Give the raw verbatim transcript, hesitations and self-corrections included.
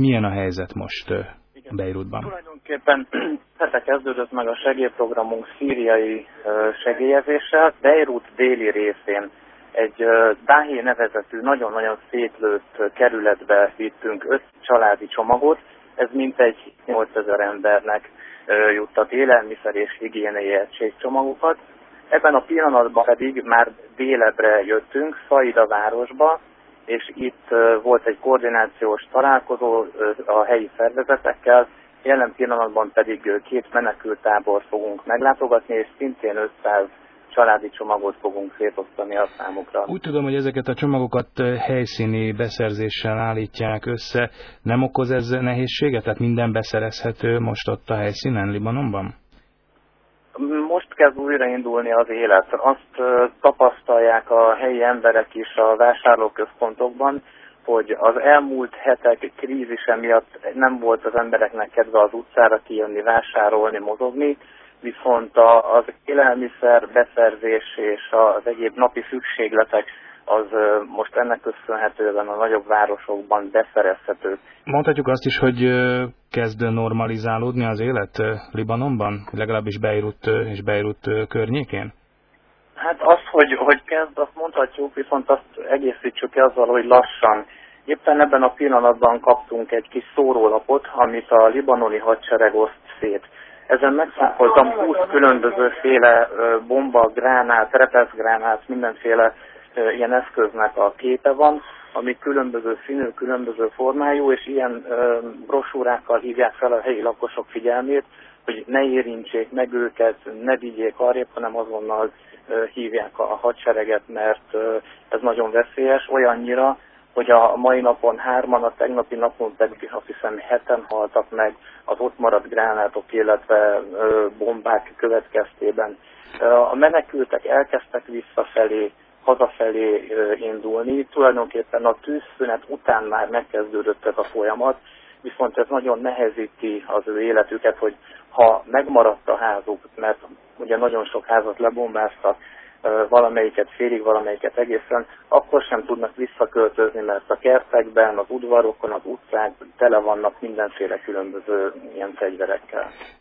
Milyen a helyzet most Beirutban? Tulajdonképpen hete kezdődött meg a segélyprogramunk szíriai segélyezéssel. Beirut déli részén egy Dahé nevezetű, nagyon-nagyon szétlőtt kerületbe vittünk öt családi csomagot. Ez mintegy nyolcezer embernek juttat élelmiszer és higiéniai egységcsomagokat. Ebben a pillanatban pedig már délebbre jöttünk, Szaida városba, és itt volt egy koordinációs találkozó a helyi szervezetekkel, jelen pillanatban pedig két menekülttábort fogunk meglátogatni, és szintén ötszáz családi csomagot fogunk szétosztani a számukra. Úgy tudom, hogy ezeket a csomagokat helyszíni beszerzéssel állítják össze. Nem okoz ez nehézséget? Tehát minden beszerezhető most ott a helyszínen, Libanonban? Most kezd újraindulni az élet. Azt tapasztalják a helyi emberek is a vásárlóközpontokban, hogy az elmúlt hetek krízise miatt nem volt az embereknek kedve az utcára kijönni, vásárolni, mozogni, viszont az élelmiszer beszerzés és az egyéb napi szükségletek az most ennek köszönhetően a nagyobb városokban beszerezhető. Mondhatjuk azt is, hogy kezd normalizálódni az élet Libanonban, legalábbis Beirut és Beirut környékén? Hát az, hogy, hogy kezd, azt mondhatjuk, viszont azt egészítsük ki azzal, hogy lassan. Éppen ebben a pillanatban kaptunk egy kis szórólapot, amit a libanoni hadsereg oszt szét. Ezen megszámoltam húsz különbözőféle bomba, gránát, repeszgránát, mindenféle ilyen eszköznek a képe van, ami különböző színű, különböző formájú, és ilyen brosúrákkal hívják fel a helyi lakosok figyelmét, hogy ne érintsék meg őket, ne vigyék arrébb, hanem azonnal hívják a hadsereget, mert ez nagyon veszélyes, olyannyira, hogy a mai napon hárman, a tegnapi napon pedig azt hiszem heten haltak meg az ott maradt gránátok, illetve bombák következtében. A menekültek elkezdtek visszafelé, hazafelé indulni. Tulajdonképpen a tűzszünet után már megkezdődött ez a folyamat, viszont ez nagyon nehezíti az ő életüket, hogy ha megmaradt a házuk, mert ugye nagyon sok házat lebombáztak, valamelyiket félig, valamelyiket egészen, akkor sem tudnak visszaköltözni, mert a kertekben, az udvarokon, az utcák tele vannak mindenféle különböző ilyen fegyverekkel.